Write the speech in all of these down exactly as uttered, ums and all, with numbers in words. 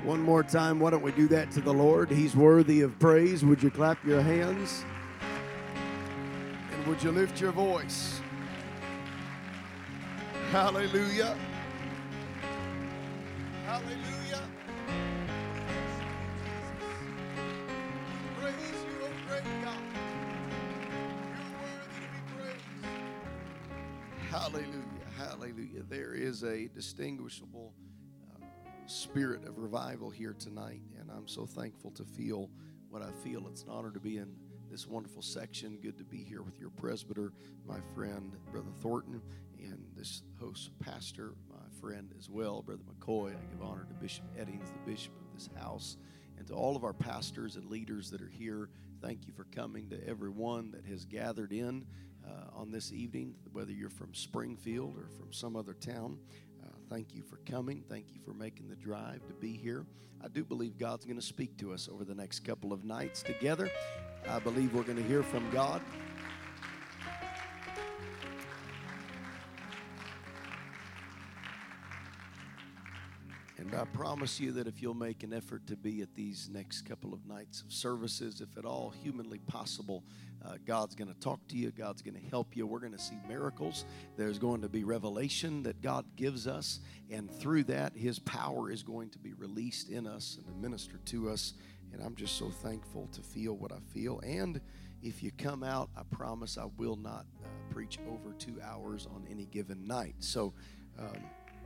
One more time, why don't we do that to the Lord? He's worthy of praise. Would you clap your hands? And would you lift your voice? Hallelujah. Hallelujah. Praise you, O great God. You're worthy to be praised. Hallelujah. Hallelujah. There is a distinguishable spirit of revival here tonight, and I'm so thankful to feel what I feel. It's an honor to be in this wonderful section. Good to be here with your presbyter, my friend, Brother Thornton, and this host pastor, my friend as well, Brother McCoy. I give honor to Bishop Eddings, the bishop of this house, and to all of our pastors and leaders that are here. Thank you for coming. To everyone that has gathered in uh, on this evening, whether you're from Springfield or from some other town. Uh, thank you for coming. Thank you for making the drive to be here. I do believe God's going to speak to us over the next couple of nights together. I believe we're going to hear from God. And I promise you that if you'll make an effort to be at these next couple of nights of services, if at all humanly possible, uh, God's going to talk to you. God's going to help you. We're going to see miracles. There's going to be revelation that God gives us. And through that, His power is going to be released in us and to minister to us. And I'm just so thankful to feel what I feel. And if you come out, I promise I will not uh, preach over two hours on any given night. So, um,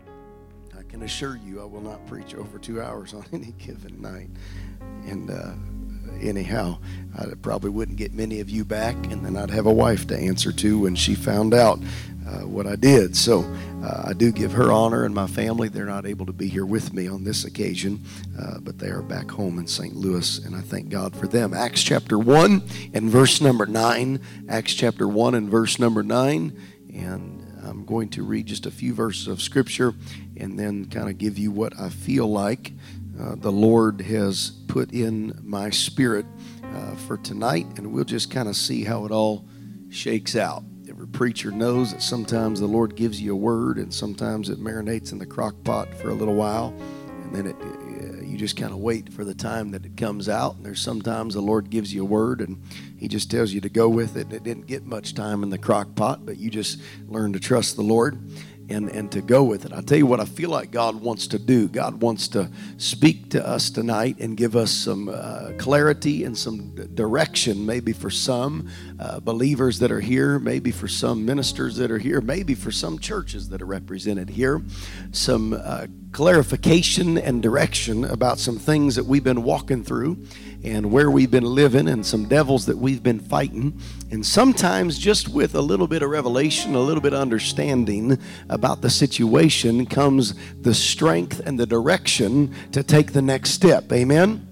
I can assure you I will not preach over two hours on any given night. And uh, anyhow, I probably wouldn't get many of you back, and then I'd have a wife to answer to when she found out uh, what I did. So uh, I do give her honor and my family. They're not able to be here with me on this occasion, uh, but they are back home in Saint Louis, and I thank God for them. Acts chapter one and verse number nine. Acts chapter one and verse number nine. And I'm going to read just a few verses of Scripture and then kind of give you what I feel like uh, the Lord has put in my spirit uh, for tonight, and we'll just kind of see how it all shakes out. Every preacher knows that sometimes the Lord gives you a word, and sometimes it marinates in the crock pot for a little while, and then it, uh, you just kind of wait for the time that it comes out. And there's sometimes the Lord gives you a word, and He just tells you to go with it. And it didn't get much time in the crock pot, but you just learn to trust the Lord and, and to go with it. I tell you what I feel like God wants to do. God wants to speak to us tonight and give us some uh, clarity and some direction, maybe for some uh, believers that are here, maybe for some ministers that are here, maybe for some churches that are represented here, some uh, clarification and direction about some things that we've been walking through and where we've been living and some devils that we've been fighting. And sometimes just with a little bit of revelation, a little bit of understanding about the situation comes the strength and the direction to take the next step. Amen?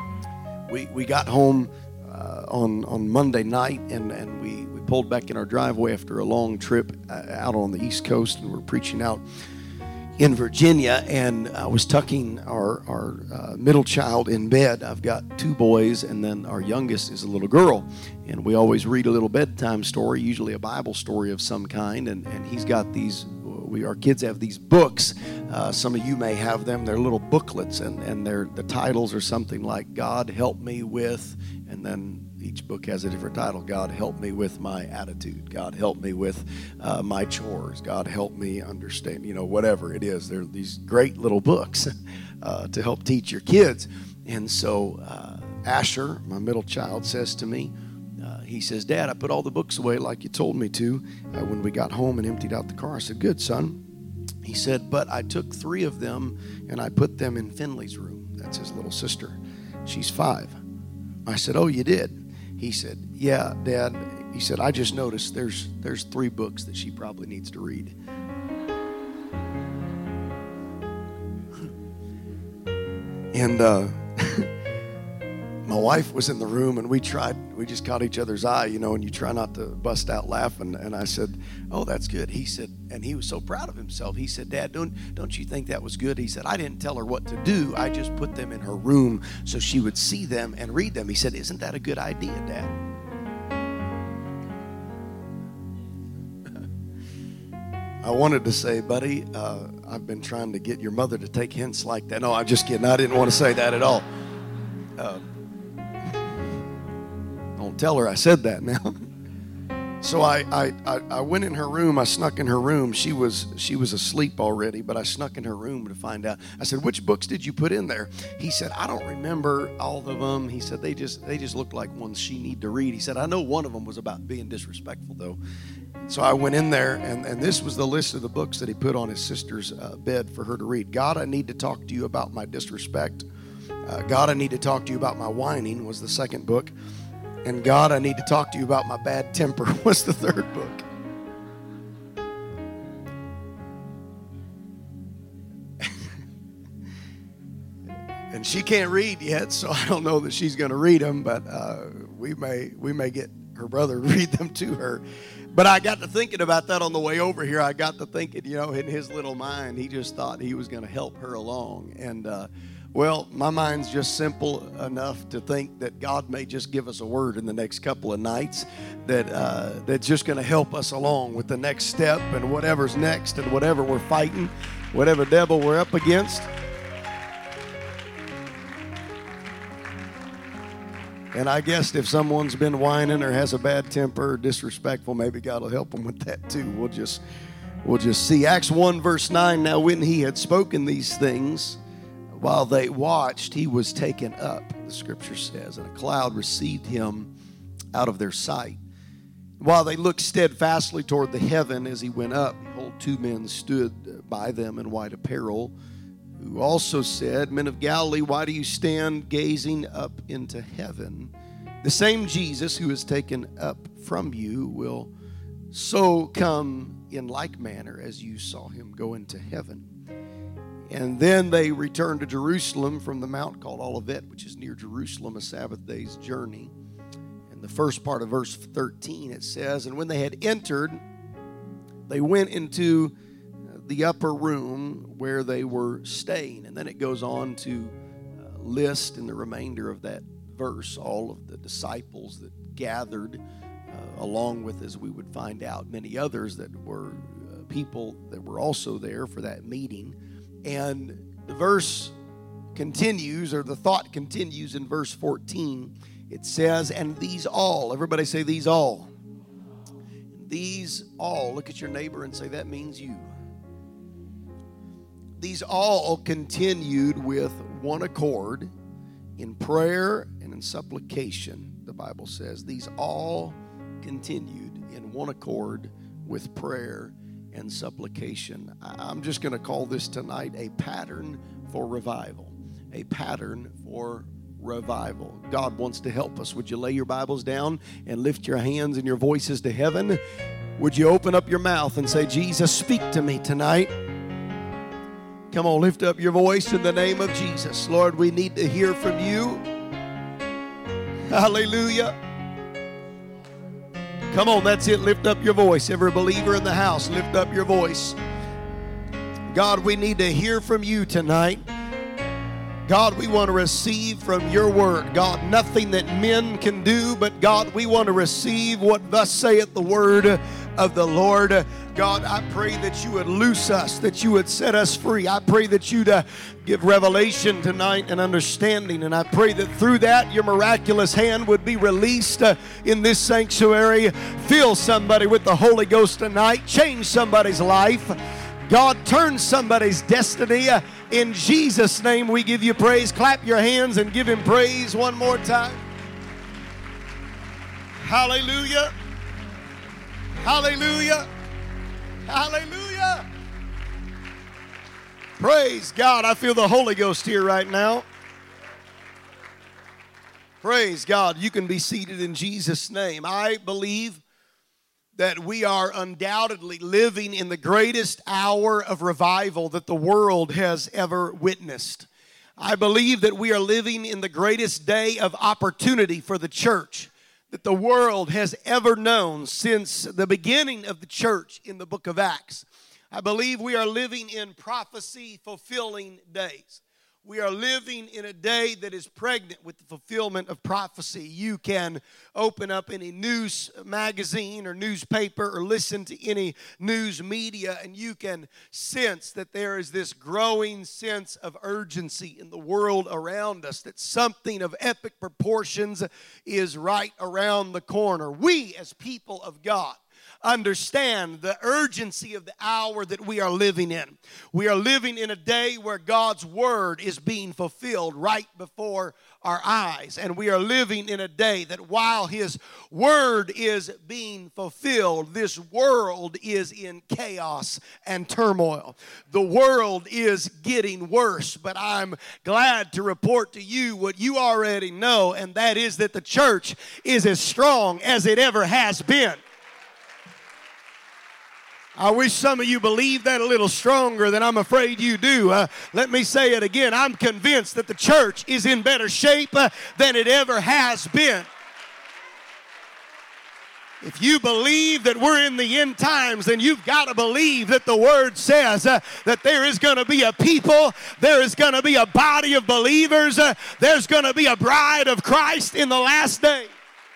We we got home uh, on, on Monday night, and, and we, we pulled back in our driveway after a long trip uh, out on the East Coast, and we're preaching out in Virginia, and I was tucking our, our uh, middle child in bed. I've got two boys, and then our youngest is a little girl, and we always read a little bedtime story, usually a Bible story of some kind, and, and he's got these, we our kids have these books. Uh, some of you may have them. They're little booklets, and, and they're, the titles are something like God Help Me With, and then each book has a different title. God help me with my attitude. God help me with uh, my chores. God help me understand, you know, whatever it is. They're these great little books uh, to help teach your kids. And so uh, Asher, my middle child, says to me, uh, he says, Dad, I put all the books away like you told me to uh, when we got home and emptied out the car. I said, good, son. He said, but I took three of them and I put them in Finley's room. That's his little sister. She's five. I said, oh, you did? He said, yeah, Dad. He said, I just noticed there's there's three books that she probably needs to read. And uh, my wife was in the room, and we tried, we just caught each other's eye, you know, and you try not to bust out laughing. And I said, oh, that's good. He said, and he was so proud of himself. He said, Dad, don't, don't you think that was good? He said, I didn't tell her what to do. I just put them in her room so she would see them and read them. He said, isn't that a good idea, Dad? I wanted to say, buddy, uh, I've been trying to get your mother to take hints like that. No, I'm just kidding. I didn't want to say that at all. Uh, don't tell her I said that now. So I, I, I, I went in her room. I snuck in her room. She was she was asleep already, but I snuck in her room to find out. I said, "Which books did you put in there?" He said, "I don't remember all of them." He said, "They just they just look like ones she need to read." He said, "I know one of them was about being disrespectful, though." So I went in there, and, and this was the list of the books that he put on his sister's uh, bed for her to read. God, I need to talk to you about my disrespect. Uh, God, I need to talk to you about my whining was the second book. And God, I need to talk to you about my bad temper was the third book. And she can't read yet, so I don't know that she's going to read them, but uh, we may we may get her brother to read them to her. But I got to thinking about that on the way over here. I got to thinking, you know, in his little mind, he just thought he was going to help her along. And, uh, well, my mind's just simple enough to think that God may just give us a word in the next couple of nights that uh, that's just going to help us along with the next step and whatever's next and whatever we're fighting, whatever devil we're up against. And I guess if someone's been whining or has a bad temper or disrespectful, maybe God will help them with that too. We'll just, we'll just see. Acts one verse nine, now when he had spoken these things, while they watched, he was taken up, the scripture says, and a cloud received him out of their sight. While they looked steadfastly toward the heaven as he went up, behold, two men stood by them in white apparel, who also said, Men of Galilee, why do you stand gazing up into heaven? The same Jesus who is taken up from you will so come in like manner as you saw him go into heaven. And then they returned to Jerusalem from the mount called Olivet, which is near Jerusalem, a Sabbath day's journey. In the first part of verse thirteen, it says, And when they had entered, they went into the upper room where they were staying. And then it goes on to uh, list in the remainder of that verse all of the disciples that gathered uh, along with, as we would find out, many others that were uh, people that were also there for that meeting. And the verse continues, or the thought continues in verse fourteen. It says, and these all, everybody say these all. These all, look at your neighbor and say, that means you. These all continued with one accord in prayer and in supplication, the Bible says. These all continued in one accord with prayer and supplication. I'm just going to call this tonight a pattern for revival. A pattern for revival. God wants to help us. Would you lay your Bibles down and lift your hands and your voices to heaven? Would you open up your mouth and say, Jesus, speak to me tonight? Come on, lift up your voice in the name of Jesus. Lord, we need to hear from you. Hallelujah. Come on, that's it. Lift up your voice. Every believer in the house, lift up your voice. God, we need to hear from you tonight. God, we want to receive from your word. God, nothing that men can do, but God, we want to receive what thus saith the word of the Lord. God, I pray that you would loose us, that you would set us free. I pray that you'd uh, give revelation tonight and understanding. And I pray that through that, your miraculous hand would be released uh, in this sanctuary. Fill somebody with the Holy Ghost tonight. Change somebody's life. God, turn somebody's destiny. Uh, in Jesus' name, we give you praise. Clap your hands and give him praise one more time. Hallelujah. Hallelujah. Hallelujah. Praise God. I feel the Holy Ghost here right now. Praise God. You can be seated in Jesus' name. I believe that we are undoubtedly living in the greatest hour of revival that the world has ever witnessed. I believe that we are living in the greatest day of opportunity for the church that the world has ever known since the beginning of the church in the book of Acts. I believe we are living in prophecy-fulfilling days. We are living in a day that is pregnant with the fulfillment of prophecy. You can open up any news magazine or newspaper or listen to any news media, and you can sense that there is this growing sense of urgency in the world around us, that something of epic proportions is right around the corner. We, as people of God, understand the urgency of the hour that we are living in. We are living in a day where God's word is being fulfilled right before our eyes. And we are living in a day that while His word is being fulfilled, this world is in chaos and turmoil. The world is getting worse, but I'm glad to report to you what you already know, and that is that the church is as strong as it ever has been. I wish some of you believed that a little stronger than I'm afraid you do. Uh, let me say it again. I'm convinced that the church is in better shape uh, than it ever has been. If you believe that we're in the end times, then you've got to believe that the Word says uh, that there is going to be a people, there is going to be a body of believers, uh, there's going to be a bride of Christ in the last day.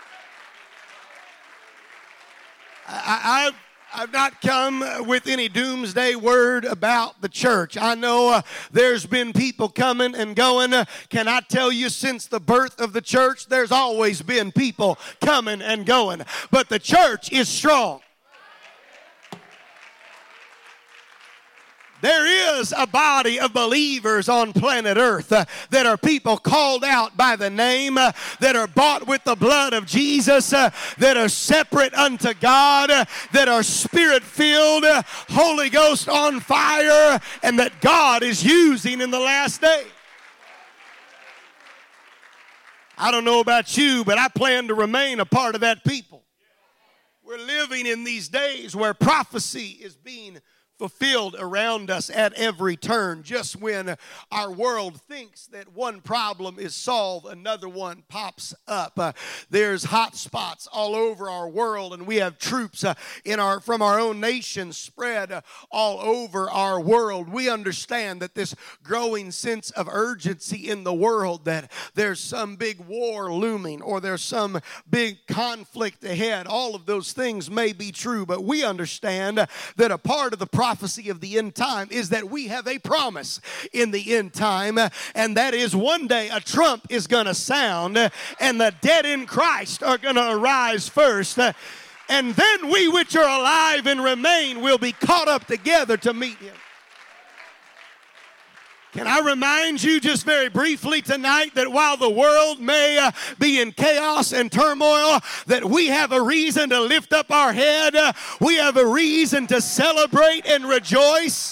I, I've I've not come with any doomsday word about the church. I know uh, there's been people coming and going. Uh, can I tell you, since the birth of the church, there's always been people coming and going. But the church is strong. There is a body of believers on planet Earth uh, that are people called out by the name, uh, that are bought with the blood of Jesus, uh, that are separate unto God, uh, that are Spirit-filled, uh, Holy Ghost on fire, and that God is using in the last day. I don't know about you, but I plan to remain a part of that people. We're living in these days where prophecy is being fulfilled around us at every turn. Just when our world thinks that one problem is solved, another one pops up. Uh, there's hot spots all over our world, and we have troops uh, in our from our own nation spread uh, all over our world. We understand that this growing sense of urgency in the world, that there's some big war looming or there's some big conflict ahead. All of those things may be true, but we understand uh, that a part of the prophecy of the end time is that we have a promise in the end time, and that is one day a trump is going to sound, and the dead in Christ are going to arise first, and then we which are alive and remain will be caught up together to meet Him. Can I remind you just very briefly tonight that while the world may uh, be in chaos and turmoil, that we have a reason to lift up our head. Uh, we have a reason to celebrate and rejoice.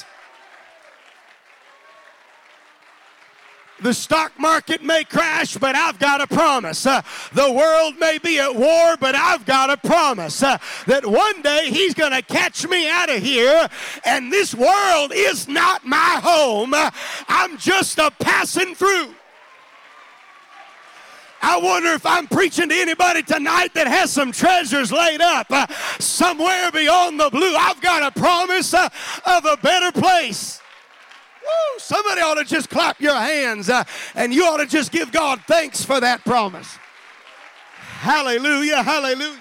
The stock market may crash, but I've got a promise. Uh, the world may be at war, but I've got a promise uh, that one day He's going to catch me out of here, and this world is not my home. Uh, I'm just a passing through. I wonder if I'm preaching to anybody tonight that has some treasures laid up uh, somewhere beyond the blue. I've got a promise uh, of a better place. Woo, somebody ought to just clap your hands uh, and you ought to just give God thanks for that promise. Hallelujah, hallelujah.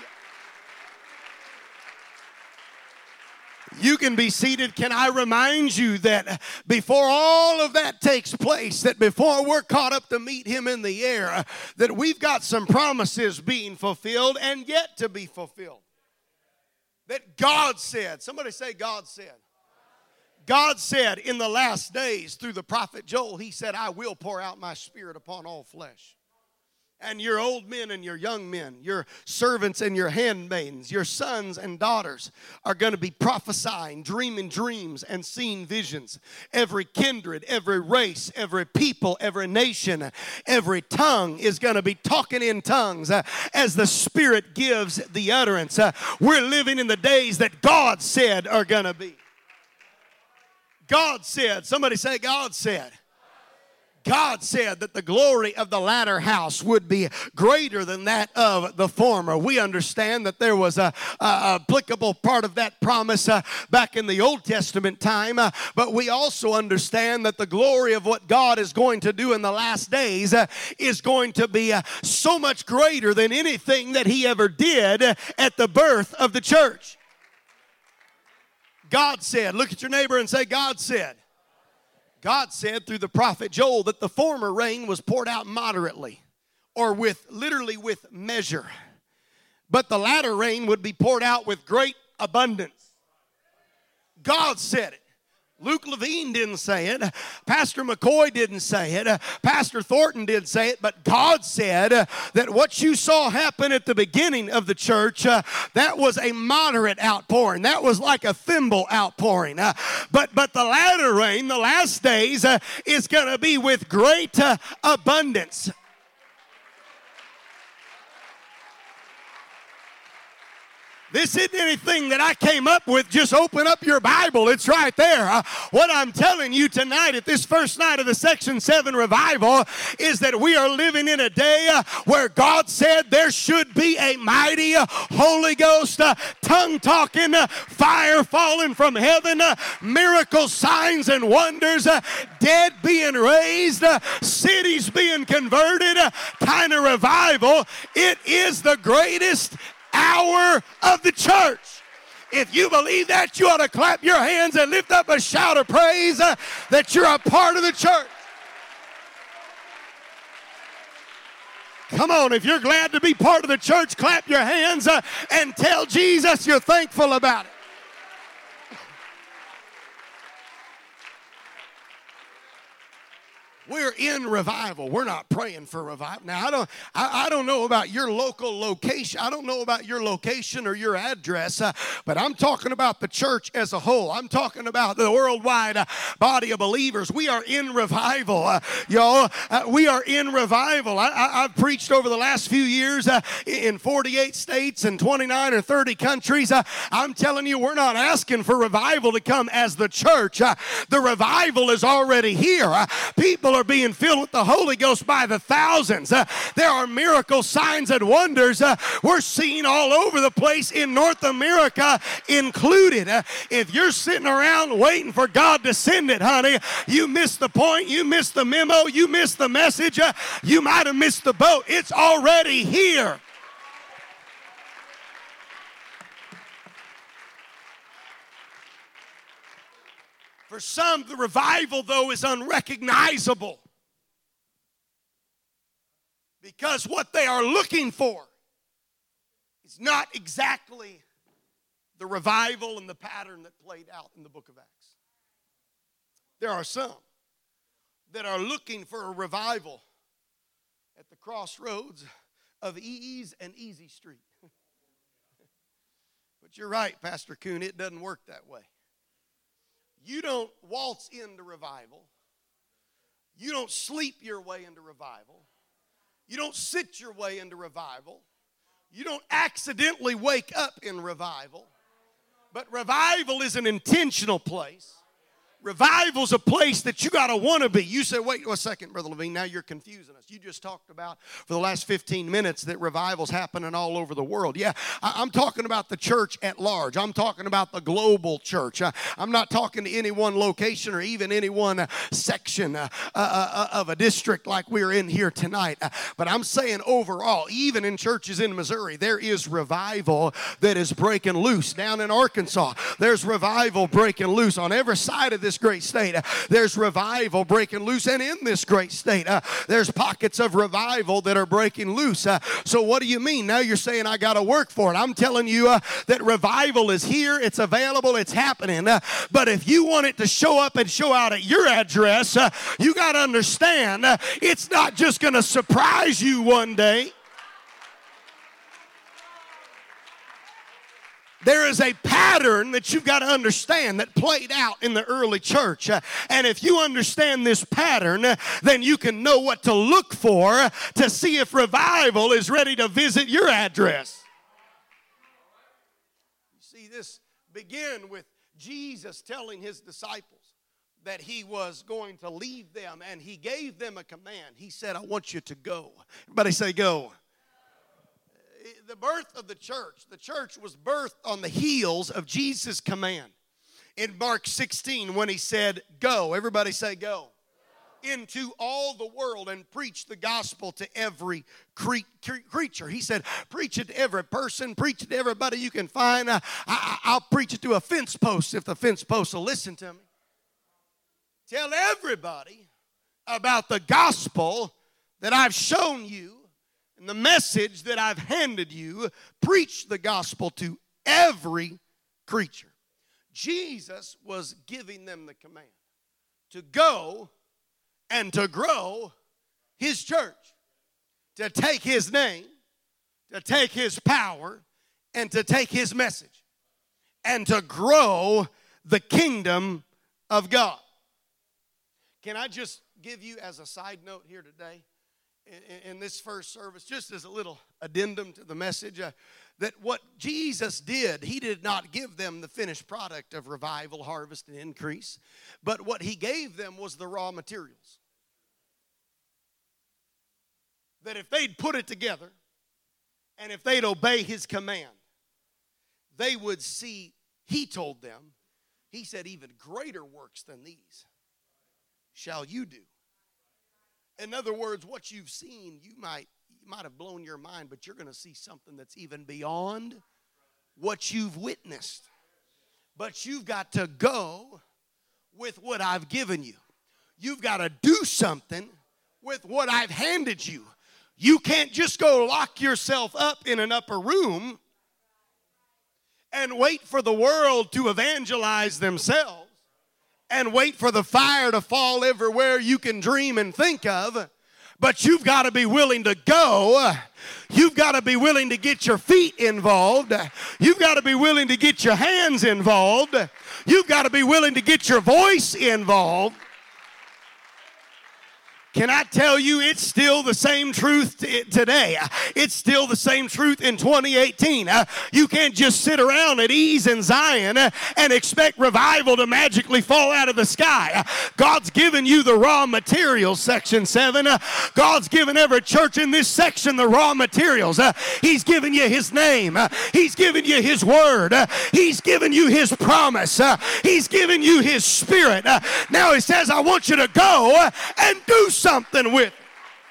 You can be seated. Can I remind you that before all of that takes place, that before we're caught up to meet Him in the air, that we've got some promises being fulfilled and yet to be fulfilled. That God said, somebody say God said. God said in the last days through the prophet Joel, He said, I will pour out my Spirit upon all flesh. And your old men and your young men, your servants and your handmaidens, your sons and daughters are going to be prophesying, dreaming dreams, and seeing visions. Every kindred, every race, every people, every nation, every tongue is going to be talking in tongues uh, as the Spirit gives the utterance. Uh, we're living in the days that God said are going to be. God said. Somebody say God said. God said that the glory of the latter house would be greater than that of the former. We understand that there was a, a applicable part of that promise uh, back in the Old Testament time, uh, but we also understand that the glory of what God is going to do in the last days uh, is going to be uh, so much greater than anything that He ever did at the birth of the church. God said, look at your neighbor and say, God said. God said through the prophet Joel that the former rain was poured out moderately, or with literally with measure, but the latter rain would be poured out with great abundance. God said it. Luke Levine didn't say it. Pastor McCoy didn't say it. Pastor Thornton didn't say it. But God said that what you saw happen at the beginning of the church, uh, that was a moderate outpouring. That was like a thimble outpouring. Uh, but, but the latter rain, the last days, uh, is going to be with great uh, abundance. This isn't anything that I came up with. Just open up your Bible. It's right there. Uh, what I'm telling you tonight at this first night of the Section seven revival is that we are living in a day uh, where God said there should be a mighty uh, Holy Ghost, uh, tongue-talking, uh, fire falling from heaven, uh, miracles, signs, and wonders, uh, dead being raised, uh, cities being converted, uh, kind of revival. It is the greatest hour of the church. If you believe that, you ought to clap your hands and lift up a shout of praise uh, that you're a part of the church. Come on, if you're glad to be part of the church, clap your hands uh, and tell Jesus you're thankful about it. We're in revival. We're not praying for revival. Now, I don't, I, I don't know about your local location. I don't know about your location or your address, uh, but I'm talking about the church as a whole. I'm talking about the worldwide uh, body of believers. We are in revival, uh, y'all. Uh, we are in revival. I, I, I've preached over the last few years uh, in forty-eight states and twenty-nine or thirty countries. Uh, I'm telling you, we're not asking for revival to come as the church. Uh, the revival is already here. Uh, people are being filled with the Holy Ghost by the thousands. Uh, there are miracles, signs, and wonders uh, we're seeing all over the place in North America included. Uh, if you're sitting around waiting for God to send it, honey, you missed the point, you missed the memo, you missed the message, uh, you might have missed the boat. It's already here. For some, the revival, though, is unrecognizable because what they are looking for is not exactly the revival and the pattern that played out in the book of Acts. There are some that are looking for a revival at the crossroads of Ease and Easy Street. But you're right, Pastor Kuhn, it doesn't work that way. You don't waltz into revival. You don't sleep your way into revival. You don't sit your way into revival. You don't accidentally wake up in revival. But revival is an intentional place. Revival's a place that you got to want to be. You say, wait a second, Brother Levine, now you're confusing us. You just talked about for the last fifteen minutes that revival's happening all over the world. Yeah, I'm talking about the church at large. I'm talking about the global church. I'm not talking to any one location or even any one section uh, uh, of a district like we're in here tonight. But I'm saying overall, even in churches in Missouri, there is revival that is breaking loose. Down in Arkansas, there's revival breaking loose on every side of this great state. Uh, there's revival breaking loose, and in this great state, uh, there's pockets of revival that are breaking loose. Uh, so what do you mean? Now you're saying I got to work for it. I'm telling you uh, that revival is here. It's available. It's happening. Uh, but if you want it to show up and show out at your address, uh, you got to understand uh, it's not just going to surprise you one day. There is a pattern that you've got to understand that played out in the early church. Uh, and if you understand this pattern, uh, then you can know what to look for uh, to see if revival is ready to visit your address. You see, this began with Jesus telling his disciples, that he was going to leave them, and he gave them a command. He said, I want you to go. Everybody say go. The birth of the church, the church was birthed on the heels of Jesus' command. In Mark sixteen, when he said, go, everybody say go. Into all the world and preach the gospel to every cre- cre- creature. He said, preach it to every person, preach it to everybody you can find. I, I, I'll preach it to a fence post if the fence post will listen to me. Tell everybody about the gospel that I've shown you and the message that I've handed you. Preach the gospel to every creature. Jesus was giving them the command to go and to grow his church, to take his name, to take his power, and to take his message, and to grow the kingdom of God. Can I just give you as a side note here today, in, in this first service, just as a little addendum to the message, uh, that what Jesus did, he did not give them the finished product of revival, harvest, and increase, but what he gave them was the raw materials. That if they'd put it together, and if they'd obey his command, they would see, he told them, he said, even greater works than these shall you do. In other words, what you've seen, you might, you might have blown your mind, but you're going to see something that's even beyond what you've witnessed. But you've got to go with what I've given you. You've got to do something with what I've handed you. You can't just go lock yourself up in an upper room and wait for the world to evangelize themselves and wait for the fire to fall everywhere you can dream and think of. But you've got to be willing to go. You've got to be willing to get your feet involved. You've got to be willing to get your hands involved. You've got to be willing to get your voice involved. Can I tell you, it's still the same truth t- today. It's still the same truth in twenty eighteen. Uh, you can't just sit around at ease in Zion uh, and expect revival to magically fall out of the sky. Uh, God's given you the raw materials, section seven. Uh, God's given every church in this section the raw materials. Uh, he's given you his name. Uh, he's given you his word. Uh, he's given you his promise. Uh, he's given you his spirit. Uh, now he says, I want you to go uh, and do something. Something with it.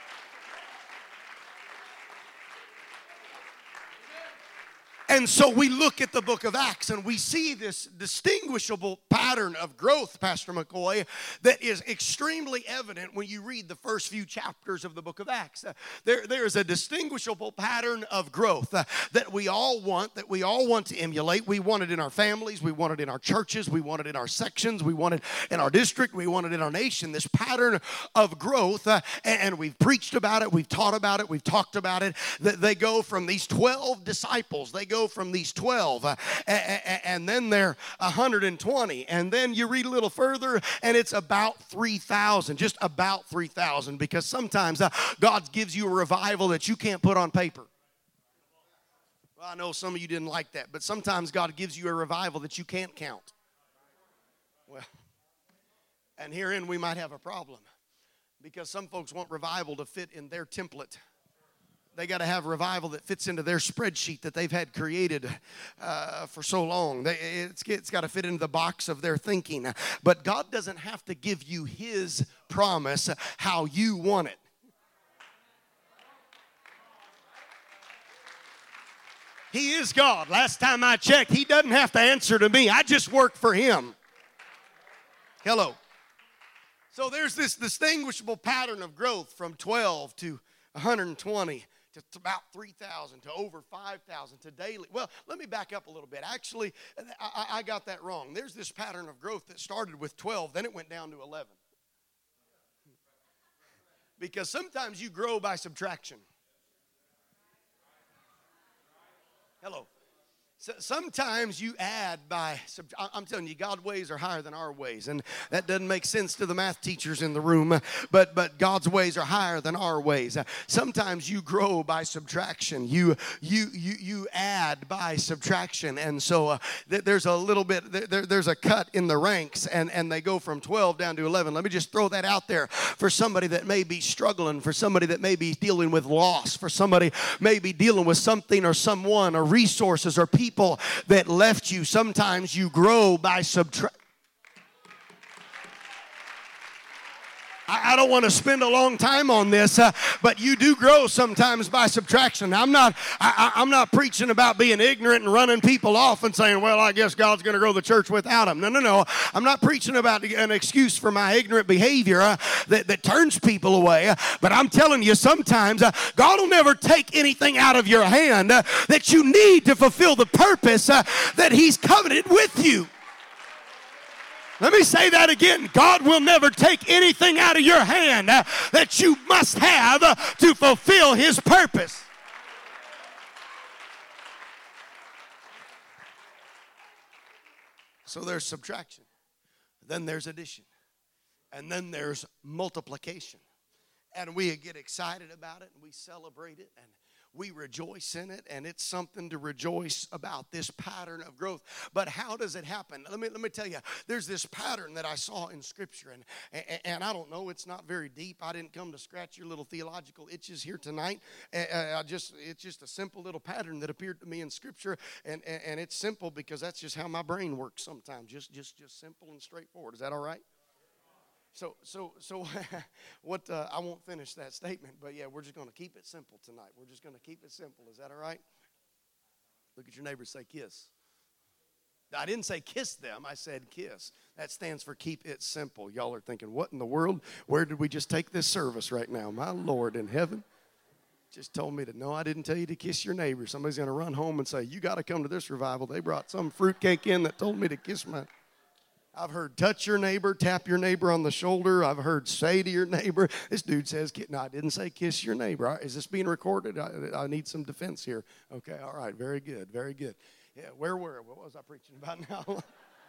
And so we look at the book of Acts and we see this distinguishable pattern of growth, Pastor McCoy, that is extremely evident when you read the first few chapters of the book of Acts. Uh, there, there is a distinguishable pattern of growth uh, that we all want, that we all want to emulate. We want it in our families. We want it in our churches. We want it in our sections. We want it in our district. We want it in our nation. This pattern of growth, uh, and, and we've preached about it. We've taught about it. We've talked about it. That they go from these twelve disciples. They go from these twelve, uh, and, and then they're one hundred twenty, and then you read a little further and it's about three thousand, just about three thousand, because sometimes uh, God gives you a revival that you can't put on paper. Well, I know some of you didn't like that, but sometimes God gives you a revival that you can't count. Well, and herein we might have a problem, because some folks want revival to fit in their template. They got to have revival that fits into their spreadsheet that they've had created uh, for so long. They, it's it's got to fit into the box of their thinking. But God doesn't have to give you his promise how you want it. He is God. Last time I checked, he doesn't have to answer to me. I just work for him. Hello. So there's this distinguishable pattern of growth from twelve to one hundred twenty. To about three thousand, to over five thousand, to daily. Well, let me back up a little bit. Actually, I, I got that wrong. There's this pattern of growth that started with twelve, then it went down to eleven. Because sometimes you grow by subtraction. Hello. So sometimes you add by, I'm telling you, God's ways are higher than our ways. And that doesn't make sense to the math teachers in the room, but but God's ways are higher than our ways. Sometimes you grow by subtraction. You you you you add by subtraction. And so uh, th- there's a little bit, there, there's a cut in the ranks, and, and they go from twelve down to eleven. Let me just throw that out there for somebody that may be struggling, for somebody that may be dealing with loss, for somebody may be dealing with something or someone or resources or people that left you. Sometimes you grow by subtraction. I don't want to spend a long time on this, uh, but you do grow sometimes by subtraction. I'm not, I, I'm not preaching about being ignorant and running people off and saying, well, I guess God's going to grow the church without them. No, no, no. I'm not preaching about an excuse for my ignorant behavior uh, that, that turns people away. But I'm telling you, sometimes uh, God will never take anything out of your hand uh, that you need to fulfill the purpose uh, that He's covenanted with you. Let me say that again. God will never take anything out of your hand uh, that you must have uh, to fulfill His purpose. So there's subtraction. Then there's addition. And then there's multiplication. And we get excited about it, and we celebrate it, and we rejoice in it, and it's something to rejoice about, this pattern of growth. But how does it happen? Let me let me tell you, there's this pattern that I saw in Scripture, and, and, and I don't know, it's not very deep. I didn't come to scratch your little theological itches here tonight. I just It's just a simple little pattern that appeared to me in Scripture, and, and, and it's simple because that's just how my brain works sometimes, just, just, just simple and straightforward. Is that all right? So, so, so, what? Uh, I won't finish that statement, but yeah, we're just going to keep it simple tonight. We're just going to keep it simple. Is that all right? Look at your neighbor, say kiss. I didn't say kiss them. I said kiss. That stands for keep it simple. Y'all are thinking, what in the world? Where did we just take this service right now? My Lord in heaven just told me to, no, I didn't tell you to kiss your neighbor. Somebody's going to run home and say, you got to come to this revival. They brought some fruitcake in that told me to kiss my... I've heard touch your neighbor, tap your neighbor on the shoulder. I've heard say to your neighbor. This dude says, no, I didn't say kiss your neighbor. Is this being recorded? I, I need some defense here. Okay, all right, very good, very good. Yeah, where were, what was I preaching about now?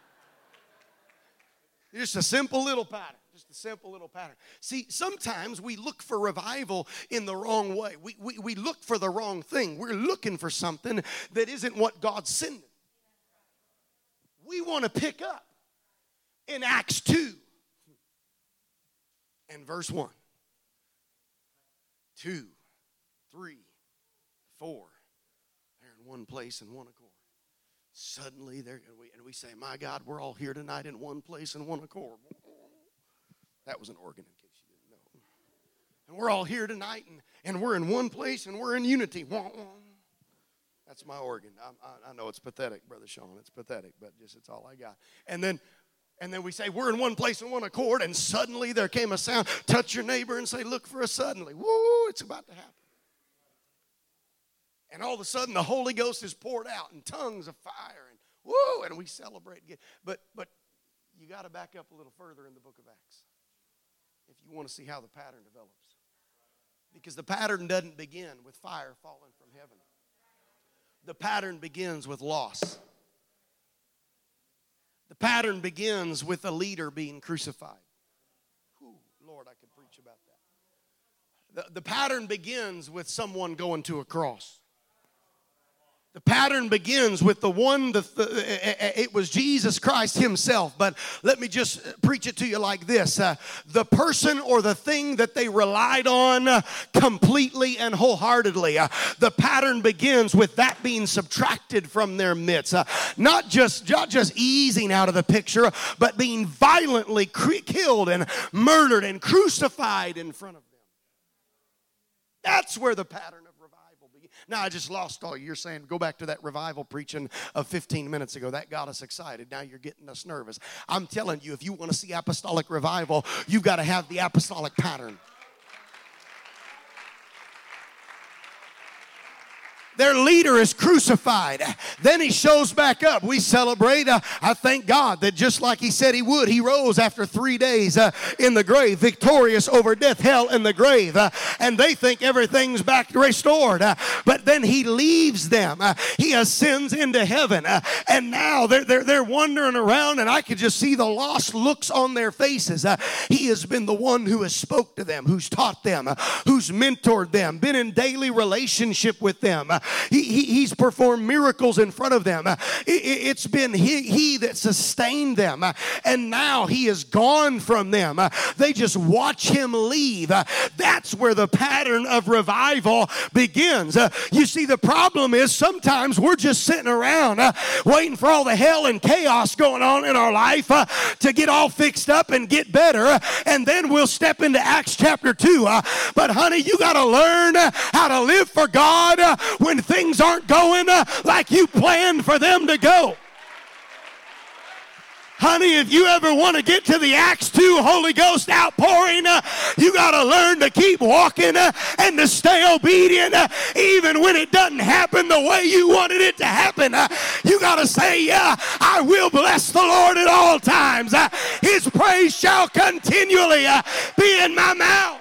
Just a simple little pattern, just a simple little pattern. See, sometimes we look for revival in the wrong way. We, we, we look for the wrong thing. We're looking for something that isn't what God's sending. We want to pick up in Acts two and verse one. Two, three, four. They're in one place in one accord. Suddenly, they're and we say, my God, we're all here tonight in one place in one accord. That was an organ, in case you didn't know. And we're all here tonight, and, and we're in one place, and we're in unity. That's my organ. I, I, I know it's pathetic, Brother Sean. It's pathetic, but just it's all I got. And then And then we say, we're in one place in one accord, and suddenly there came a sound. Touch your neighbor and say, look for a suddenly. Woo, it's about to happen. And all of a sudden, the Holy Ghost is poured out in tongues of fire, and woo, and we celebrate again. But, but you got to back up a little further in the book of Acts if you want to see how the pattern develops. Because the pattern doesn't begin with fire falling from heaven. The pattern begins with loss. The pattern begins with a leader being crucified. Whew, Lord, I could preach about that. The, the pattern begins with someone going to a cross. The pattern begins with the one, the, the, it was Jesus Christ Himself. But let me just preach it to you like this. Uh, the person or the thing that they relied on uh, completely and wholeheartedly. Uh, the pattern begins with that being subtracted from their midst. Uh, not, just, not just easing out of the picture, but being violently cre- killed and murdered and crucified in front of them. That's where the pattern of revival begins. Now, I just lost all you. You're saying, go back to that revival preaching of fifteen minutes ago. That got us excited. Now you're getting us nervous. I'm telling you, if you want to see apostolic revival, you've got to have the apostolic pattern. Their leader is crucified. Then he shows back up. We celebrate. Uh, I thank God that just like he said he would, he rose after three days uh, in the grave, victorious over death, hell, and the grave. Uh, and they think everything's back restored. Uh, but then he leaves them. Uh, he ascends into heaven. Uh, and now they're, they're, they're wandering around, and I could just see the lost looks on their faces. Uh, he has been the one who has spoke to them, who's taught them, uh, who's mentored them, been in daily relationship with them. Uh, He, he, he's performed miracles in front of them. Uh, it, it's been he, he that sustained them. Uh, and now he is gone from them. Uh, they just watch him leave. Uh, that's where the pattern of revival begins. Uh, you see, the problem is sometimes we're just sitting around uh, waiting for all the hell and chaos going on in our life uh, to get all fixed up and get better. Uh, and then we'll step into Acts chapter two. Uh, but honey, you got to learn uh, how to live for God uh, when things aren't going uh, like you planned for them to go. Honey, if you ever want to get to the Acts two Holy Ghost outpouring, uh, you got to learn to keep walking uh, and to stay obedient uh, even when it doesn't happen the way you wanted it to happen. Uh, you got to say, yeah, I will bless the Lord at all times. Uh, his praise shall continually uh, be in my mouth.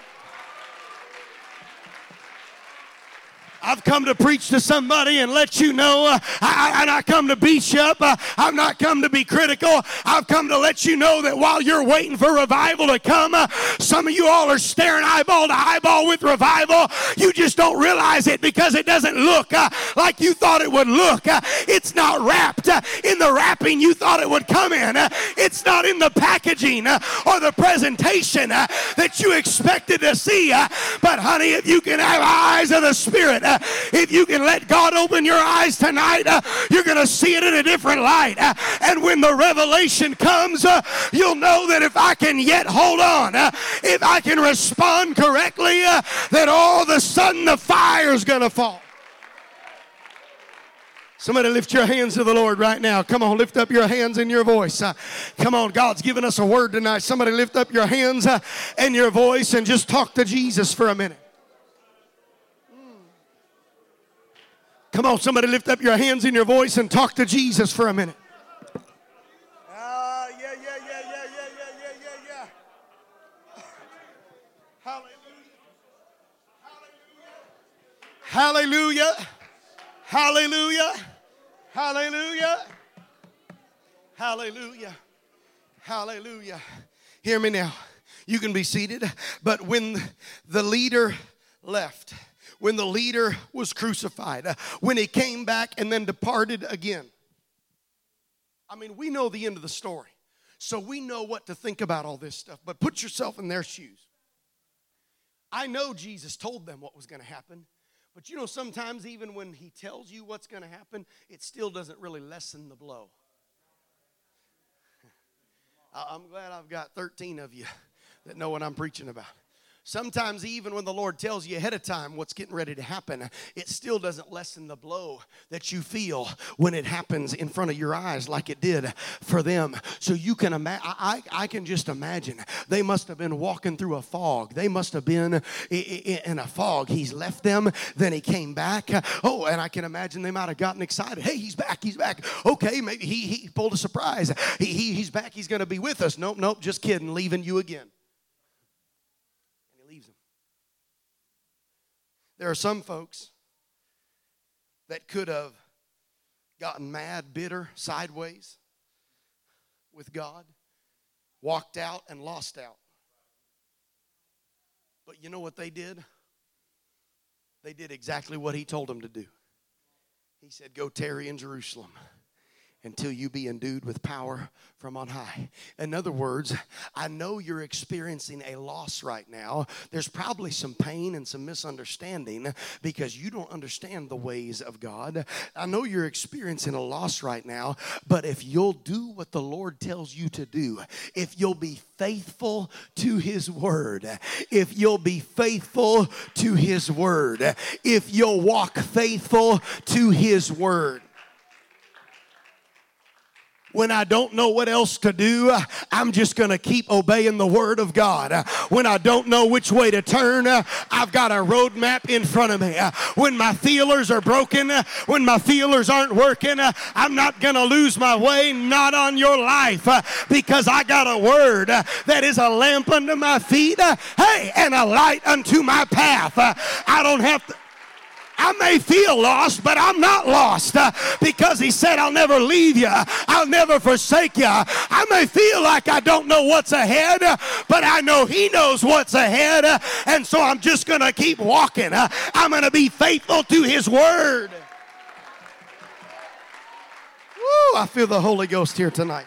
I've come to preach to somebody and let you know uh, I, I not come to beat you up. Uh, I've not come to be critical. I've come to let you know that while you're waiting for revival to come, uh, some of you all are staring eyeball to eyeball with revival. You just don't realize it because it doesn't look uh, like you thought it would look. Uh, it's not wrapped uh, in the wrapping you thought it would come in. Uh, it's not in the packaging uh, or the presentation uh, that you expected to see. Uh, but honey, if you can have eyes of the Spirit, uh, if you can let God open your eyes tonight, uh, you're going to see it in a different light. Uh, and when the revelation comes, uh, you'll know that if I can yet hold on, uh, if I can respond correctly, uh, that all of a sudden the fire's going to fall. Somebody lift your hands to the Lord right now. Come on, lift up your hands and your voice. Uh, come on, God's given us a word tonight. Somebody lift up your hands uh, and your voice and just talk to Jesus for a minute. Come on, somebody lift up your hands and your voice and talk to Jesus for a minute. Ah, uh, yeah, yeah, yeah, yeah, yeah, yeah, yeah, yeah. Hallelujah. Hallelujah. Hallelujah. Hallelujah. Hallelujah. Hallelujah. Hear me now. You can be seated. But when the leader left, when the leader was crucified, uh, when he came back and then departed again. I mean, we know the end of the story. So we know what to think about all this stuff. But put yourself in their shoes. I know Jesus told them what was going to happen. But you know, sometimes even when he tells you what's going to happen, it still doesn't really lessen the blow. I'm glad I've got thirteen of you that know what I'm preaching about. Sometimes even when the Lord tells you ahead of time what's getting ready to happen, it still doesn't lessen the blow that you feel when it happens in front of your eyes like it did for them. So you can imagine, I, I can just imagine they must have been walking through a fog. They must have been in a fog. He's left them, then he came back. Oh, and I can imagine they might have gotten excited. Hey, he's back, he's back. Okay, maybe he, he pulled a surprise. He, he, he's back, he's going to be with us. Nope, nope, just kidding, leaving you again. There are some folks that could have gotten mad, bitter, sideways with God, walked out and lost out. But you know what they did? They did exactly what he told them to do. He said, go tarry in Jerusalem until you be endued with power from on high. In other words, I know you're experiencing a loss right now. There's probably some pain and some misunderstanding because you don't understand the ways of God. I know you're experiencing a loss right now, but if you'll do what the Lord tells you to do, if you'll be faithful to his word, if you'll be faithful to his word, if you'll walk faithful to his word, When I don't know what else to do, I'm just going to keep obeying the Word of God. When I don't know which way to turn, I've got a roadmap in front of me. When my feelers are broken, when my feelers aren't working, I'm not going to lose my way. Not on your life, because I got a Word that is a lamp unto my feet, hey, and a light unto my path. I don't have to. I may feel lost, but I'm not lost uh, because he said, I'll never leave you. I'll never forsake you. I may feel like I don't know what's ahead, uh, but I know he knows what's ahead, uh, and so I'm just going to keep walking. Uh, I'm going to be faithful to his word. Woo, I feel the Holy Ghost here tonight.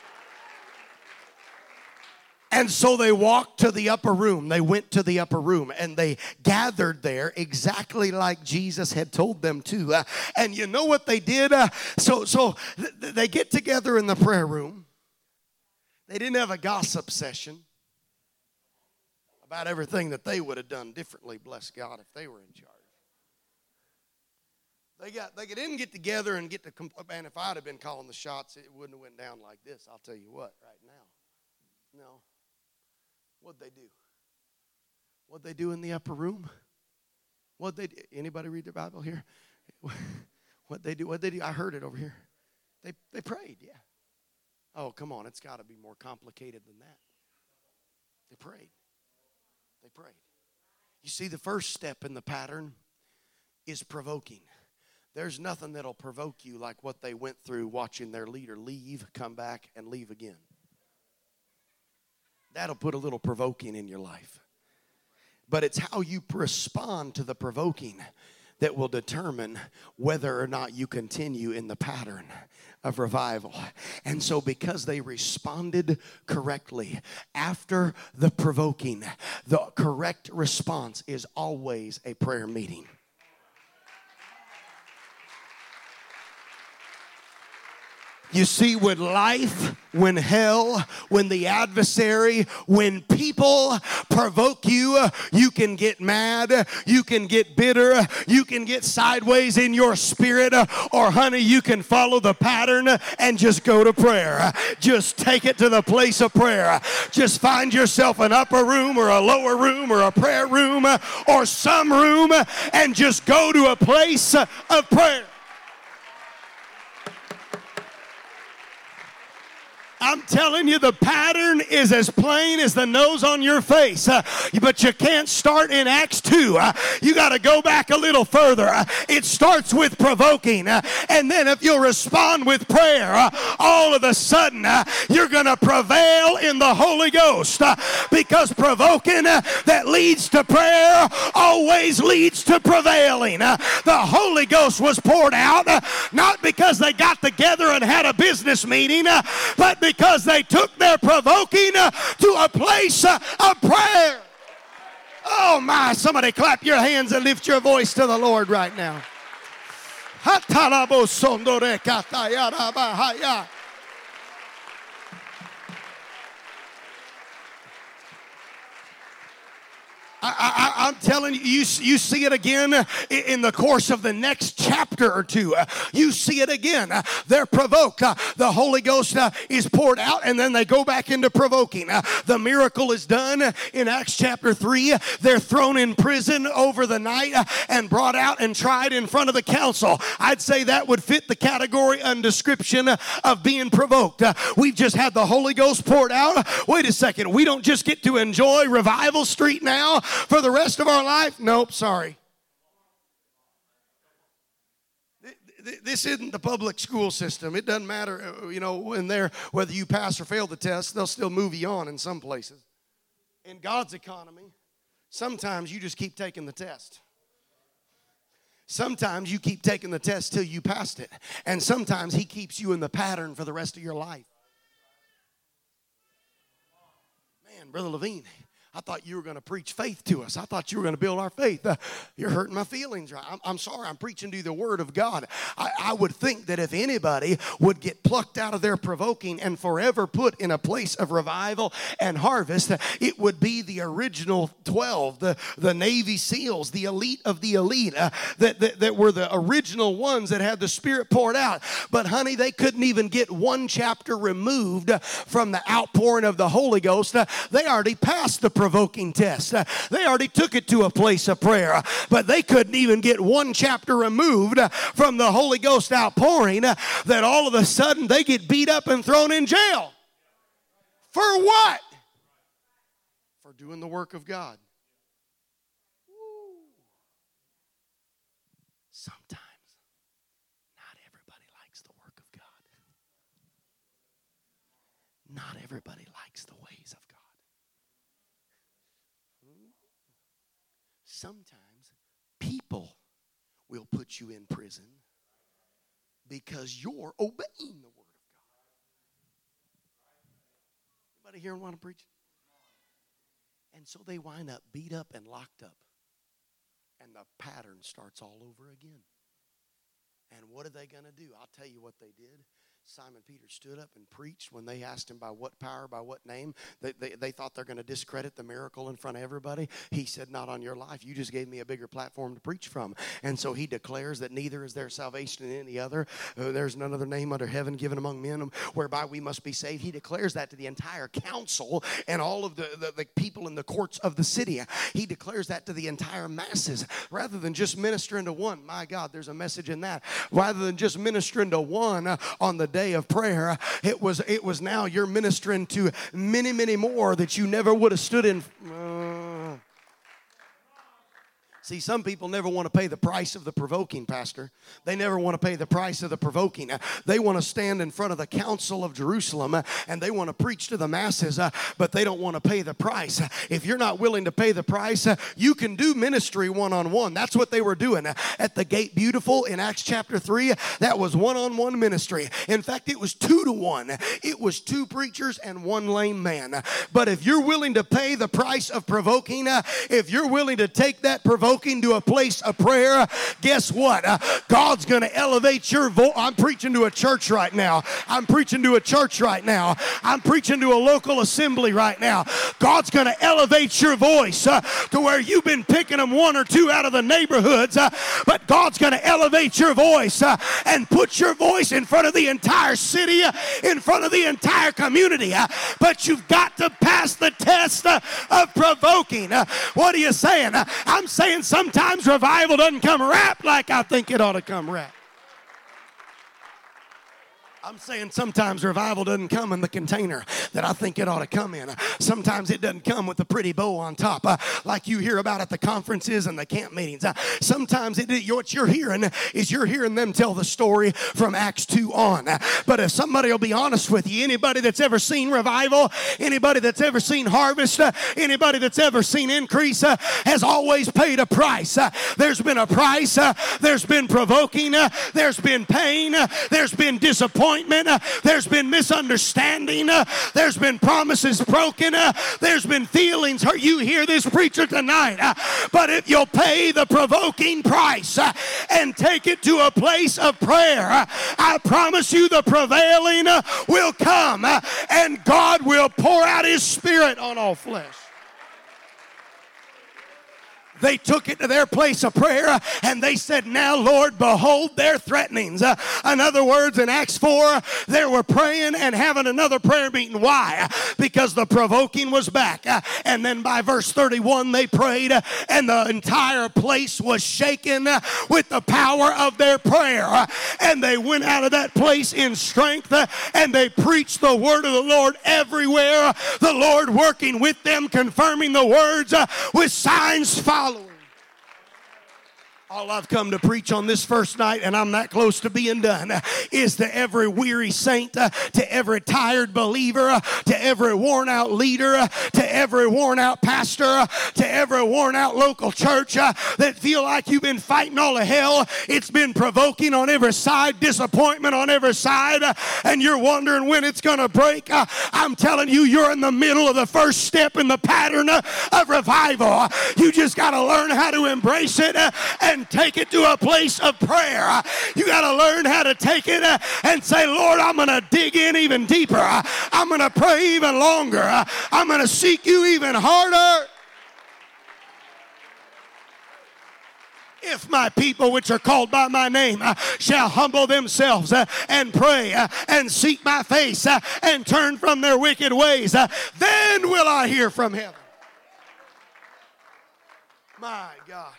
And so they walked to the upper room. They went to the upper room and they gathered there exactly like Jesus had told them to. Uh, and you know what they did? Uh, so so th- they get together in the prayer room. They didn't have a gossip session about everything that they would have done differently, bless God, if they were in charge. They got they didn't get together and get to compl- man, if I'd have been calling the shots, it wouldn't have went down like this. I'll tell you what, right now. No. What'd they do? What'd they do in the upper room? What'd they do? Anybody read the Bible here? What'd they do? What'd they do? I heard it over here. They they prayed, yeah. Oh, come on. It's got to be more complicated than that. They prayed. They prayed. You see, the first step in the pattern is provoking. There's nothing that'll provoke you like what they went through watching their leader leave, come back, and leave again. That'll put a little provoking in your life. But it's how you respond to the provoking that will determine whether or not you continue in the pattern of revival. And so because they responded correctly after the provoking, the correct response is always a prayer meeting. You see, when life, when hell, when the adversary, when people provoke you, you can get mad, you can get bitter, you can get sideways in your spirit, or honey, you can follow the pattern and just go to prayer. Just take it to the place of prayer. Just find yourself an upper room or a lower room or a prayer room or some room and just go to a place of prayer. I'm telling you, the pattern is as plain as the nose on your face. Uh, but you can't start in Acts two. Uh, you got to go back a little further. Uh, it starts with provoking. Uh, and then if you'll respond with prayer, uh, all of a sudden uh, you're going to prevail in the Holy Ghost. Uh, because provoking uh, that leads to prayer always leads to prevailing. Uh, the Holy Ghost was poured out uh, not because they got together and had a business meeting, uh, but because Because they took their provoking uh, to a place uh, of prayer. Oh my, somebody clap your hands and lift your voice to the Lord right now. I, I, I'm telling you, you, you see it again in the course of the next chapter or two. You see it again. They're provoked. The Holy Ghost is poured out, and then they go back into provoking. The miracle is done in Acts chapter three. They're thrown in prison over the night and brought out and tried in front of the council. I'd say that would fit the category and description of being provoked. We've just had the Holy Ghost poured out. Wait a second. We don't just get to enjoy Revival Street now for the rest of our life? Nope, sorry. This isn't the public school system. It doesn't matter, you know, when they're, whether you pass or fail the test, they'll still move you on in some places. In God's economy, sometimes you just keep taking the test. Sometimes you keep taking the test till you passed it. And sometimes he keeps you in the pattern for the rest of your life. Man, Brother Levine, I thought you were going to preach faith to us. I thought you were going to build our faith. Uh, you're hurting my feelings. I'm, I'm sorry. I'm preaching to you the word of God. I, I would think that if anybody would get plucked out of their provoking and forever put in a place of revival and harvest, it would be the original twelve, the, the Navy SEALs, the elite of the elite, uh, that, that, that were the original ones that had the Spirit poured out. But honey, they couldn't even get one chapter removed from the outpouring of the Holy Ghost. Uh, they already passed the provoking test. Uh, they already took it to a place of prayer, uh, but they couldn't even get one chapter removed uh, from the Holy Ghost outpouring, uh, that all of a sudden they get beat up and thrown in jail. For what? For doing the work of God. Woo. Sometimes not everybody likes the work of God. Not everybody likes the ways of God. Sometimes people will put you in prison because you're obeying the word of God. Anybody hearing what I'm preaching? And so they wind up beat up and locked up. And the pattern starts all over again. And what are they going to do? I'll tell you what they did. Simon Peter stood up and preached when they asked him by what power, by what name. They, they, they thought they're going to discredit the miracle in front of everybody. He said, not on your life. You just gave me a bigger platform to preach from. And so he declares that neither is there salvation in any other. Uh, there's none other name under heaven given among men whereby we must be saved. He declares that to the entire council and all of the, the, the people in the courts of the city. He declares that to the entire masses rather than just ministering to one. My God, there's a message in that. Rather than just ministering to one uh, on the day of prayer, it was it was now you're ministering to many, many more that you never would have stood in. Uh, See, some people never want to pay the price of the provoking, Pastor. They never want to pay the price of the provoking. They want to stand in front of the council of Jerusalem and they want to preach to the masses, but they don't want to pay the price. If you're not willing to pay the price, you can do ministry one-on-one. That's what they were doing at the Gate Beautiful in Acts chapter three. That was one-on-one ministry. In fact, it was two to one. It was two preachers and one lame man. But if you're willing to pay the price of provoking, if you're willing to take that provoking to a place of prayer, guess what? Uh, God's going to elevate your voice. I'm preaching to a church right now. I'm preaching to a church right now. I'm preaching to a local assembly right now. God's going to elevate your voice uh, to where you've been picking them one or two out of the neighborhoods, uh, but God's going to elevate your voice uh, and put your voice in front of the entire city, uh, in front of the entire community. Uh, but you've got to pass the test uh, of provoking. Uh, what are you saying? Uh, I'm saying sometimes revival doesn't come wrapped like I think it ought to come wrapped. I'm saying sometimes revival doesn't come in the container that I think it ought to come in. Sometimes it doesn't come with a pretty bow on top uh, like you hear about at the conferences and the camp meetings. Uh, sometimes it, what you're hearing is you're hearing them tell the story from Acts two on. Uh, but if somebody will be honest with you, anybody that's ever seen revival, anybody that's ever seen harvest, uh, anybody that's ever seen increase uh, has always paid a price. Uh, there's been a price. Uh, there's been provoking. Uh, there's been pain. Uh, there's been disappointment. Uh, there's been misunderstanding. Uh, there's been promises broken. Uh, there's been feelings hurt. You hear this preacher tonight. Uh, but if you'll pay the provoking price uh, and take it to a place of prayer, uh, I promise you the prevailing uh, will come uh, and God will pour out His Spirit on all flesh. They took it to their place of prayer and they said, now, Lord, behold their threatenings. Uh, in other words, in Acts four, they were praying and having another prayer meeting. Why? Because the provoking was back. Uh, and then by verse thirty-one, they prayed uh, and the entire place was shaken uh, with the power of their prayer. Uh, and they went out of that place in strength uh, and they preached the word of the Lord everywhere. Uh, the Lord working with them, confirming the words uh, with signs following. All I've come to preach on this first night, and I'm that close to being done, is to every weary saint, uh, to every tired believer, uh, to every worn out leader, uh, to every worn out pastor, uh, to every worn out local church uh, that feel like you've been fighting all of hell. It's been provoking on every side, disappointment on every side, uh, and you're wondering when it's going to break. Uh, I'm telling you, you're in the middle of the first step in the pattern uh, of revival. You just got to learn how to embrace it uh, and take it to a place of prayer. You got to learn how to take it and say, Lord, I'm going to dig in even deeper. I'm going to pray even longer. I'm going to seek you even harder. If my people which are called by my name uh, shall humble themselves uh, and pray uh, and seek my face uh, and turn from their wicked ways, uh, then will I hear from heaven. My God.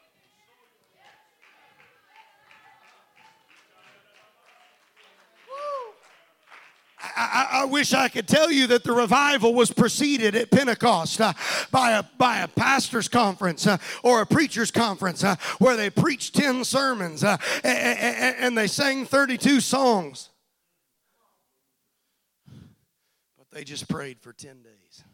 I, I wish I could tell you that the revival was preceded at Pentecost uh, by a by a pastor's conference uh, or a preacher's conference uh, where they preached ten sermons uh, and, and, and they sang thirty-two songs. But they just prayed for ten days.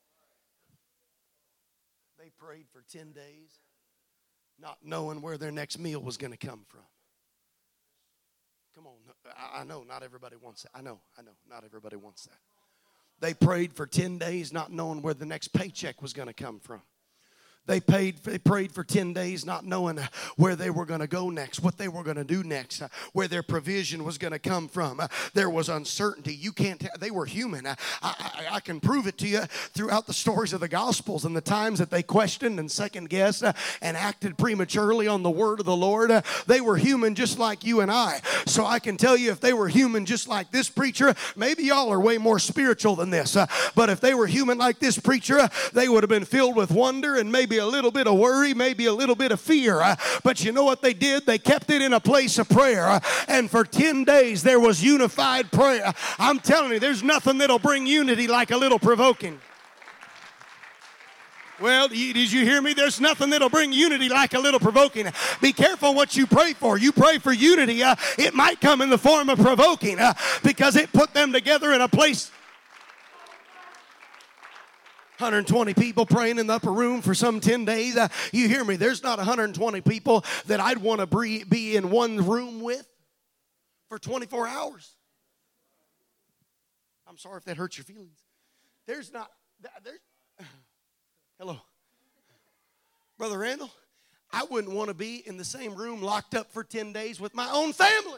They prayed for ten days, not knowing where their next meal was going to come from. Come on, I know not everybody wants that. I know, I know, not everybody wants that. They prayed for ten days not knowing where the next paycheck was going to come from. They paid. They prayed for ten days not knowing where they were going to go next, what they were going to do next, where their provision was going to come from. There was uncertainty. You can't. They were human. I, I, I can prove it to you throughout the stories of the Gospels and the times that they questioned and second guessed and acted prematurely on the word of the Lord. They were human just like you and I. So I can tell you, if they were human just like this preacher, maybe y'all are way more spiritual than this. But if they were human like this preacher, they would have been filled with wonder and maybe a little bit of worry, maybe a little bit of fear. Uh, but you know what they did? They kept it in a place of prayer. Uh, and for ten days, there was unified prayer. I'm telling you, there's nothing that'll bring unity like a little provoking. Well, did you hear me? There's nothing that'll bring unity like a little provoking. Be careful what you pray for. You pray for unity. Uh, it might come in the form of provoking uh, because it put them together in a place. one hundred twenty people praying in the upper room for some ten days. Uh, you hear me? There's not one hundred twenty people that I'd want to be in one room with for twenty-four hours. I'm sorry if that hurts your feelings. There's not, there's, hello. Brother Randall, I wouldn't want to be in the same room locked up for ten days with my own family.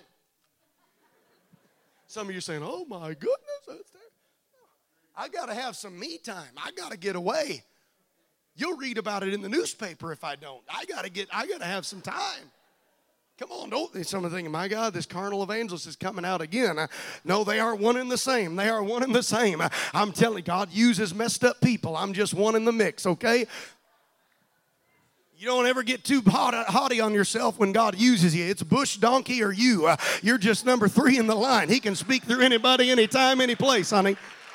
Some of you are saying, oh my goodness, that's terrible. I got to have some me time. I got to get away. You'll read about it in the newspaper if I don't. I got to get, I got to have some time. Come on, don't. Some are thinking, my God, this carnal evangelist is coming out again. Uh, no, they are one and the same. They are one and the same. Uh, I'm telling you, God uses messed up people. I'm just one in the mix, okay? You don't ever get too haughty on yourself when God uses you. It's bush, donkey, or you. Uh, you're just number three in the line. He can speak through anybody, anytime, any place, honey.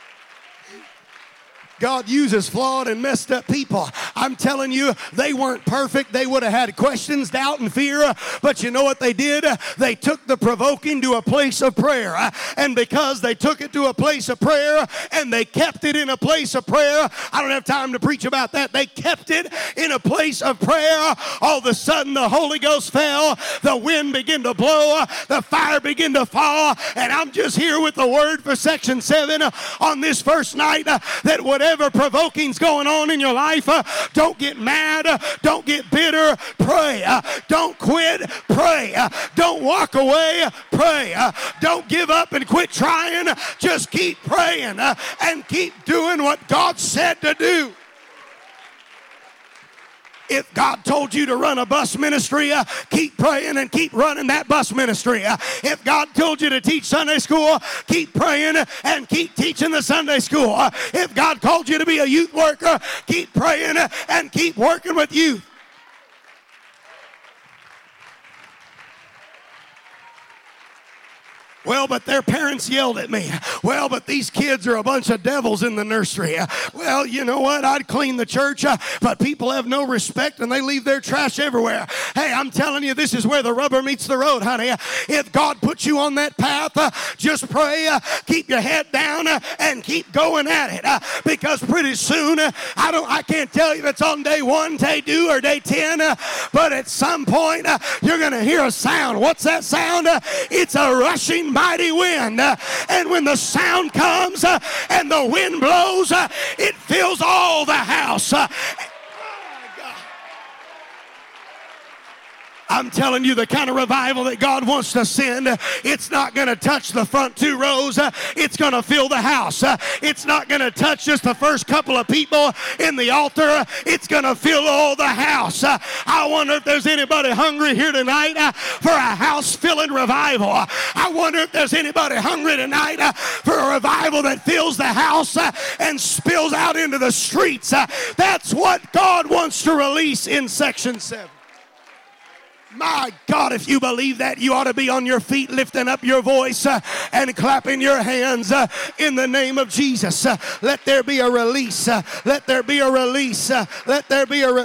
God uses flawed and messed up people. I'm telling you, they weren't perfect. They would have had questions, doubt, and fear. But you know what they did? They took the provoking to a place of prayer. And because they took it to a place of prayer and they kept it in a place of prayer, I don't have time to preach about that. They kept it in a place of prayer. All of a sudden, the Holy Ghost fell. The wind began to blow. The fire began to fall. And I'm just here with the word for section seven on this first night that whatever Whatever provoking's going on in your life, uh, don't get mad, uh, don't get bitter, pray. Uh, don't quit, pray. Uh, don't walk away, pray. Uh, don't give up and quit trying, just keep praying uh, and keep doing what God said to do. If God told you to run a bus ministry, uh, keep praying and keep running that bus ministry. Uh, if God told you to teach Sunday school, keep praying and keep teaching the Sunday school. Uh, if God called you to be a youth worker, keep praying and keep working with youth. Well, but their parents yelled at me. Well, but these kids are a bunch of devils in the nursery. Well, you know what? I'd clean the church, uh, but people have no respect and they leave their trash everywhere. Hey, I'm telling you, this is where the rubber meets the road, honey. If God puts you on that path, uh, just pray, uh, keep your head down, uh, and keep going at it. Uh, because pretty soon, uh, I don't, I can't tell you if it's on day one, day two, or day ten, uh, but at some point, uh, you're going to hear a sound. What's that sound? Uh, it's a rushing mighty wind, uh, and when the sound comes uh, and the wind blows, uh, it fills all the house. Uh, I'm telling you, the kind of revival that God wants to send, it's not going to touch the front two rows. It's going to fill the house. It's not going to touch just the first couple of people in the altar. It's going to fill all the house. I wonder if there's anybody hungry here tonight for a house-filling revival. I wonder if there's anybody hungry tonight for a revival that fills the house and spills out into the streets. That's what God wants to release in section seven. My God, if you believe that, you ought to be on your feet lifting up your voice uh, and clapping your hands uh, in the name of Jesus. Uh, let there be a release. Uh, let there be a release. Uh, let there be a release.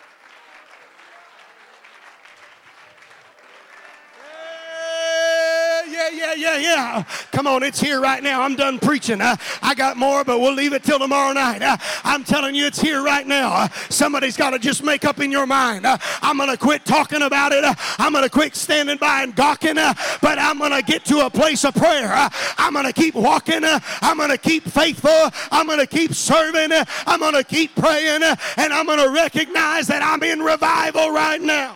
Yeah, yeah, yeah, yeah. Come on, it's here right now. I'm done preaching. Uh, I got more, but we'll leave it till tomorrow night. Uh, I'm telling you, it's here right now. Uh, somebody's got to just make up in your mind. Uh, I'm going to quit talking about it. Uh, I'm going to quit standing by and gawking, uh, but I'm going to get to a place of prayer. Uh, I'm going to keep walking. Uh, I'm going to keep faithful. I'm going to keep serving. Uh, I'm going to keep praying, uh, and I'm going to recognize that I'm in revival right now.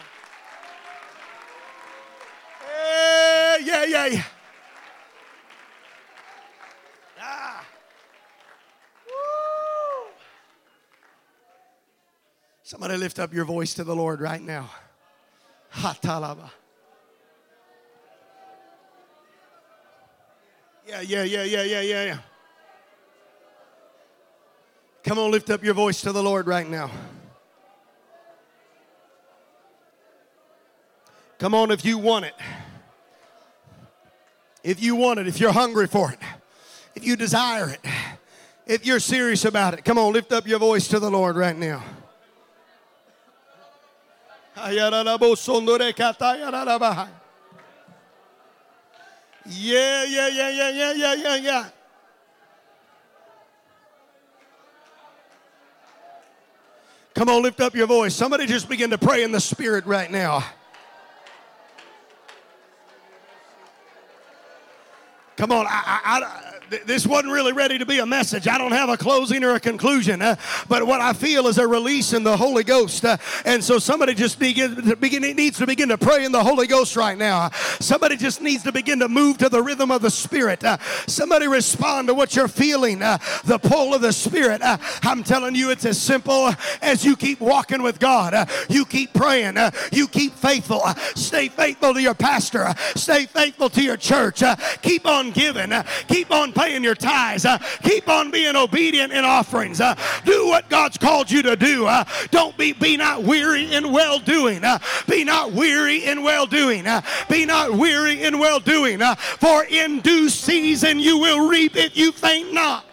Yeah, yeah, yeah, yeah. Ah. Woo. Somebody lift up your voice to the Lord right now. Hatalaba. Yeah, yeah, yeah, yeah, yeah, yeah, yeah. Come on, lift up your voice to the Lord right now. Come on, if you want it. If you want it, if you're hungry for it, if you desire it, if you're serious about it, come on, lift up your voice to the Lord right now. Yeah, yeah, yeah, yeah, yeah, yeah, yeah, yeah. Come on, lift up your voice. Somebody just begin to pray in the Spirit right now. Come on, I, I, I, this wasn't really ready to be a message. I don't have a closing or a conclusion, uh, but what I feel is a release in the Holy Ghost. Uh, and so somebody just begin, to begin, needs to begin to pray in the Holy Ghost right now. Somebody just needs to begin to move to the rhythm of the Spirit. Uh, somebody respond to what you're feeling, uh, the pull of the Spirit. Uh, I'm telling you, it's as simple as you keep walking with God. Uh, you keep praying. Uh, you keep faithful. Uh, stay faithful to your pastor. Uh, stay faithful to your church. Uh, keep on giving. Uh, keep on paying your tithes. Uh, keep on being obedient in offerings. Uh, do what God's called you to do. Uh, don't be, be not weary in well-doing. Uh, be not weary in well-doing. Uh, be not weary in well-doing. Uh, for in due season you will reap if you faint not.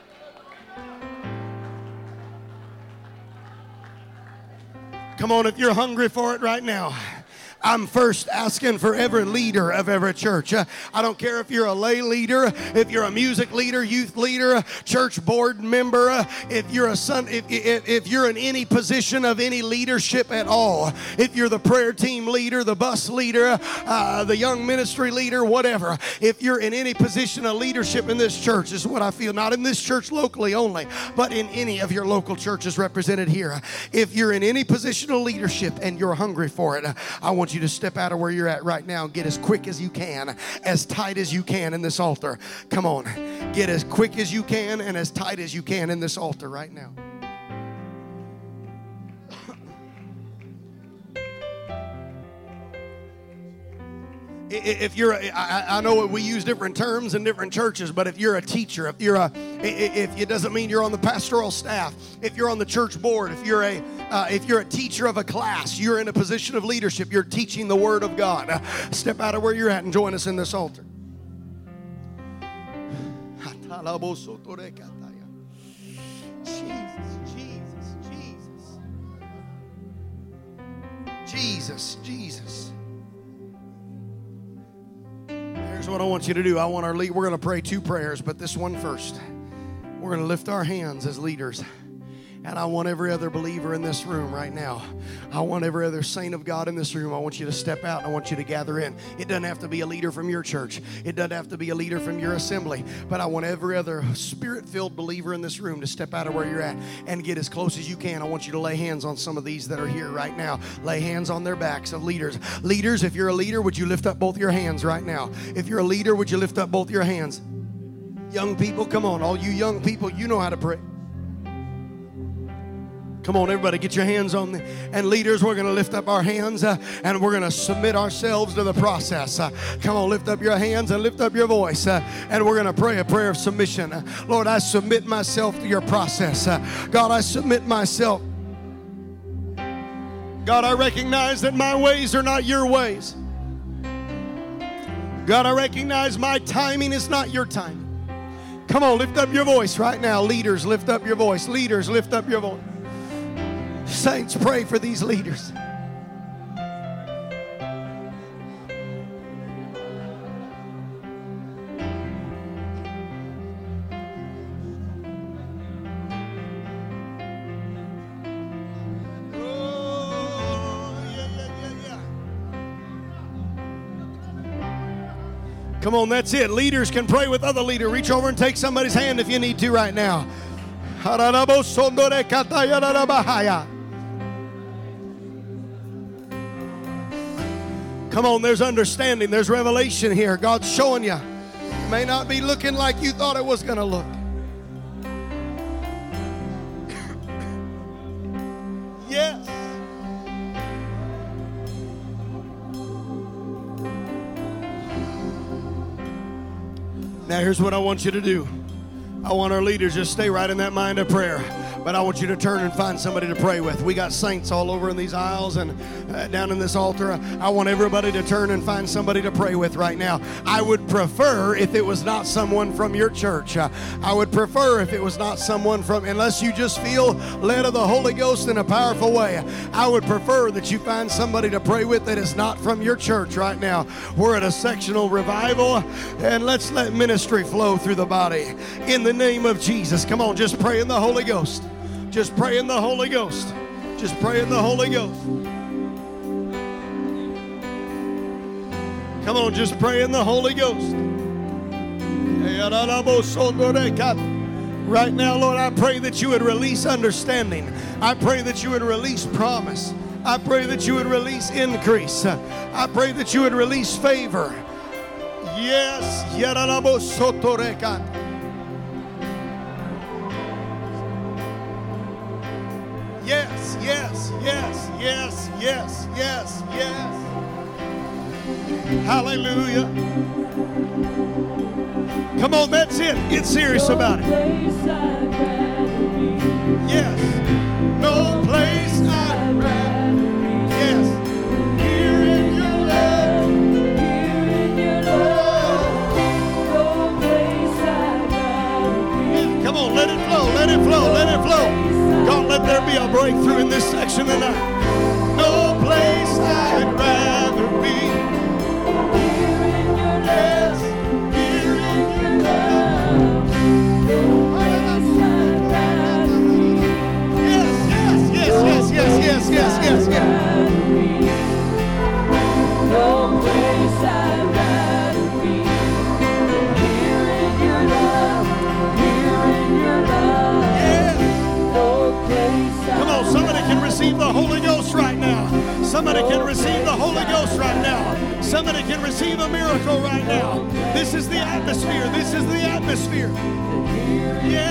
Come on, if you're hungry for it right now. I'm first asking for every leader of every church. Uh, I don't care if you're a lay leader, if you're a music leader, youth leader, church board member, uh, if you're a son, if, if, if you're in any position of any leadership at all, if you're the prayer team leader, the bus leader, uh, the young ministry leader, whatever, if you're in any position of leadership in this church, this is what I feel, not in this church locally only, but in any of your local churches represented here. If you're in any position of leadership and you're hungry for it, I want you to step out of where you're at right now and get as quick as you can, as tight as you can in this altar. Come on, get as quick as you can and as tight as you can in this altar right now. If you're, a, I, I know we use different terms in different churches, but if you're a teacher, if you're a, if it doesn't mean you're on the pastoral staff, if you're on the church board, if you're a, uh, if you're a teacher of a class, you're in a position of leadership, you're teaching the Word of God. Uh, step out of where you're at and join us in this altar. Jesus, Jesus. Jesus, Jesus. Here's what I want you to do. I want our lead. We're going to pray two prayers, but this one first. We're going to lift our hands as leaders. And I want every other believer in this room right now. I want every other saint of God in this room. I want you to step out and I want you to gather in. It doesn't have to be a leader from your church. It doesn't have to be a leader from your assembly. But I want every other spirit-filled believer in this room to step out of where you're at and get as close as you can. I want you to lay hands on some of these that are here right now. Lay hands on their backs of leaders. Leaders, if you're a leader, would you lift up both your hands right now? If you're a leader, would you lift up both your hands? Young people, come on. All you young people, you know how to pray. Come on, everybody, get your hands on the, and leaders, we're going to lift up our hands uh, and we're going to submit ourselves to the process. Uh, come on, lift up your hands and lift up your voice. Uh, and we're going to pray a prayer of submission. Uh, Lord, I submit myself to your process. Uh, God, I submit myself. God, I recognize that my ways are not your ways. God, I recognize my timing is not your timing. Come on, lift up your voice right now. Leaders, lift up your voice. Leaders, lift up your voice. Saints, pray for these leaders. Come on, that's it. Leaders can pray with other leaders. Reach over and take somebody's hand if you need to right now. Come on, there's understanding. There's revelation here. God's showing you. It may not be looking like you thought it was going to look. Yes. Now here's what I want you to do. I want our leaders just stay right in that mind of prayer. But I want you to turn and find somebody to pray with. We got saints all over in these aisles and uh, down in this altar. I want everybody to turn and find somebody to pray with right now. I would prefer if it was not someone from your church. Uh, I would prefer if it was not someone from, unless you just feel led of the Holy Ghost in a powerful way. I would prefer that you find somebody to pray with that is not from your church right now. We're at a sectional revival, and let's let ministry flow through the body. In the name of Jesus. Come on, just pray in the Holy Ghost. Just pray in the Holy Ghost. Just pray in the Holy Ghost. Come on, just pray in the Holy Ghost. Right now, Lord, I pray that you would release understanding. I pray that you would release promise. I pray that you would release increase. I pray that you would release favor. Yes. Yes, yes, yes, yes, yes, yes, yes. Hallelujah. Come on, that's it. Get serious about it. Yes. No place I'd rather be. Yes. Here in your love. Here in your love. No place I'd rather be. Come on, let it flow, let it flow, let it flow. God, let there be a breakthrough in this section tonight. No place I'd rather be. Here in your love, here in your love. No place I'd rather be. Yes, yes, yes, yes, yes, yes, yes, yes, yes. No place I'd rather be. Here in your love, here in your love. Yes. Come on, somebody can receive the Holy Ghost right now. Somebody can receive the Holy Ghost right now. Somebody can receive a miracle right now. This is the atmosphere. This is the atmosphere. Yeah.